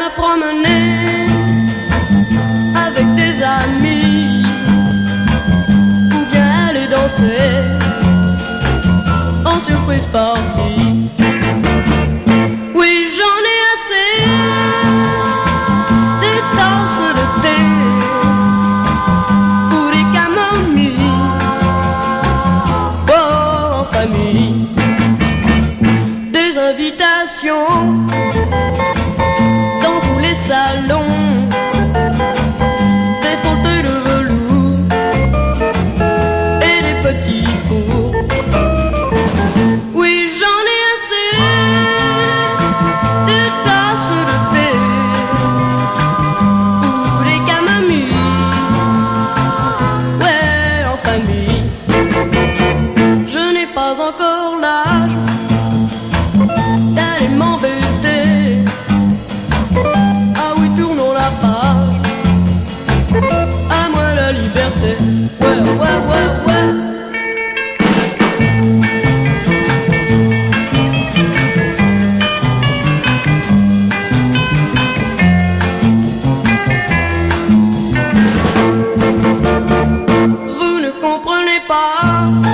me promener avec des amis, ou bien aller danser en surprise partie. Oui, j'en ai assez des tasses de thé ou des camomilles, oh, en famille, des invitations dans tous les salons, des fauteuils de velours et des petits fours. Oui, j'en ai assez des tasses de thé ou des camomilles, ouais, en famille. Je n'ai pas encore l'âge d'aller m'embêter. Ah oui, tournons la page, à moi la liberté. Ouais, ouais, ouais, ouais. Vous ne comprenez pas